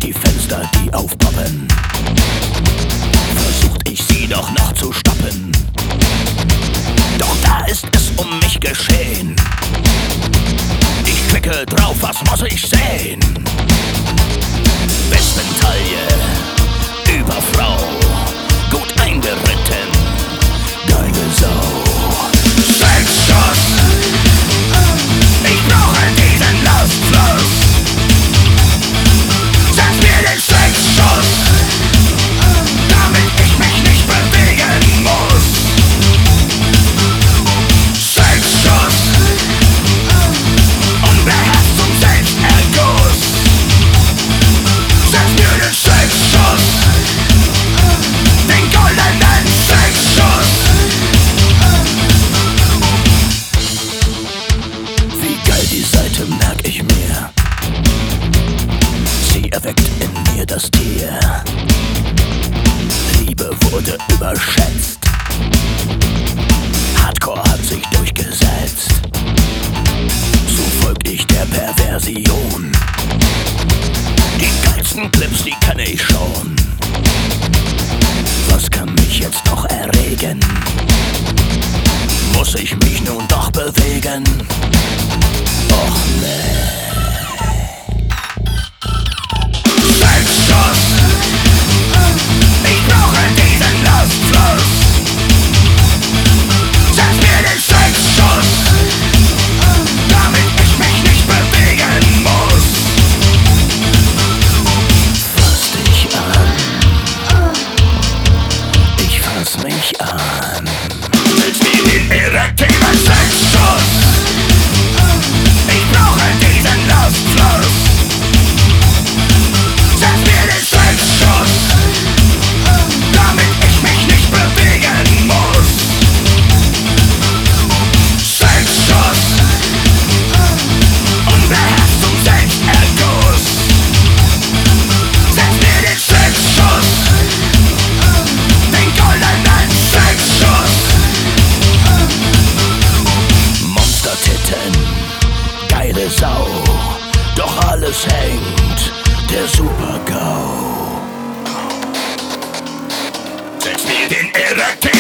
die Fenster, die aufpoppen. Versucht ich sie doch noch zu stoppen. Doch da ist es um mich geschehen. Ich klicke drauf, was muss ich sehen? Westentaille über Frau, gut eingeritten, geile Sau. Sexschuss, ich brauche diesen Lustfluss. Setz mir den Sexschuss, damit ich mich nicht bewegen muss. Sexschuss, unbeherrscht zum Selbsterguss. Setz mir den Sexschuss, den goldenen Sexschuss. Wie geil die Seite merk ich mir. Sie erweckt in mir das Tier. Liebe wurde überschätzt. Hardcore hat sich durchgesetzt. So folg ich der Perversion. Die geilsten Clips, die kenn ich schon. Was kann mich jetzt noch erregen? Muss ich mich nun doch bewegen? Och nee. Sexschuss, ich brauche diesen Lustfluss. Setz mir den Sexschuss, damit ich mich nicht bewegen muss. Fass dich an, ich fass mich an. Willst mir den erektiven Sexschuss? Ich brauche diesen Lustfluss. Setz mir den Sexschuss, damit ich mich nicht bewegen muss. Sexschuss, unbeherrscht zum Selbsterguss. Setz mir den Sexschuss, den goldenen Sexschuss. Monstertitten, geile Sau, doch alles hängt der Super-GAU. Setz mir den Erektil